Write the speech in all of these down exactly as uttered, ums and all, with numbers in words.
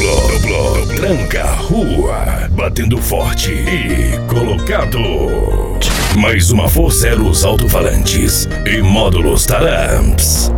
Duplo, duplo, tranca rua, batendo forte e colocado. Mais uma força é os alto-falantes e módulos Taramps.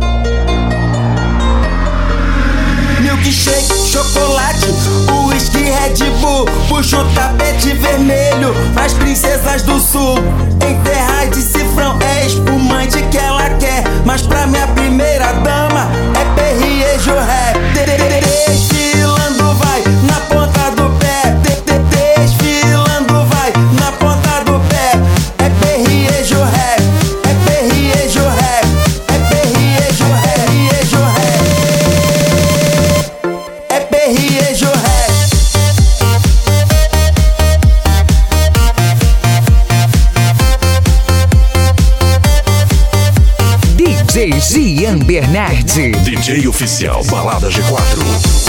Milkshake, chocolate, uísque, Red Bull. Puxa o tapete vermelho pras princesas do sul. Em terra de cifrão é espumante que ela quer, mas pra minha primeira dama é Perrier Joré. Desfilando vai na ponta do pé, desfilando vai na ponta do pé. É Perrier Joré, é Perrier Joré, é Perrier Joré, Perrier Joré. É Perrier Joré. D J Gian Bernardi, D J oficial Balada G quatro.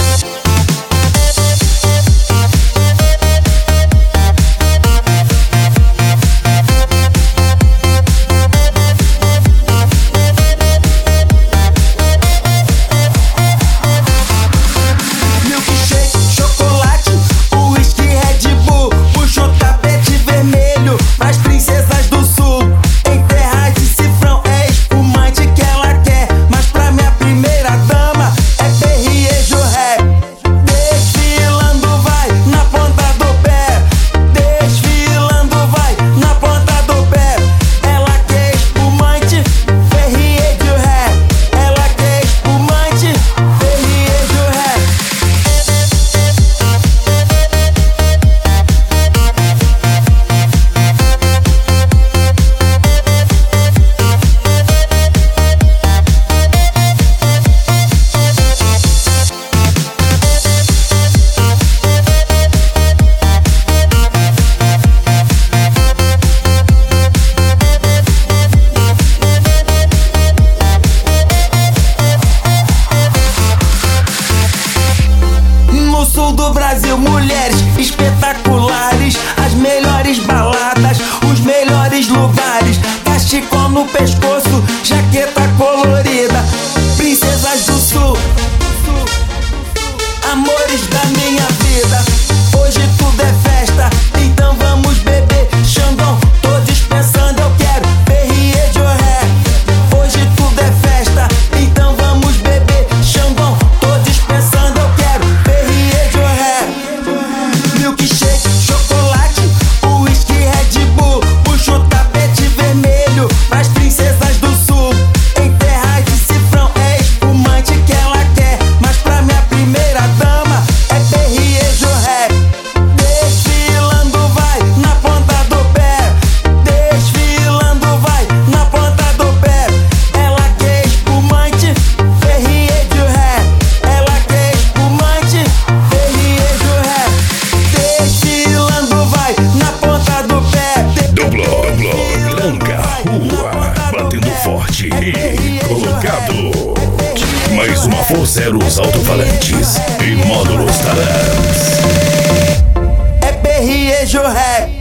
Sul do Brasil, mulheres espetaculares, as melhores baladas, os melhores lugares. Cachecol no pescoço, jaqueta colorida. Princesas do Sul, amores da minha vida. Hoje tudo é festa, então vamos beber Xandão. Tô dispensando, eu quero Perrier Joré. Hoje tudo é festa, então vamos beber Xandão. Tô dispensando, eu quero Perrier Joré. Milkshake, chocolate, uísque, Red Bull. Puxa o tapete vermelho pras princesas do sul. Em terra de cifrão é espumante que ela quer, mas pra minha primeira dama é Perrier Joré. Desfilando vai na ponta do pé, desfilando vai na ponta do pé. Ela quer espumante, Perrier Joré. Ela quer espumante, Perrier Joré. Desfilando vai na ponta do pé. Duplo, duplo, tranca rua, batendo forte e colocado. Mais uma força é os alto-falantes e módulos Taramps. É Perrier Joré.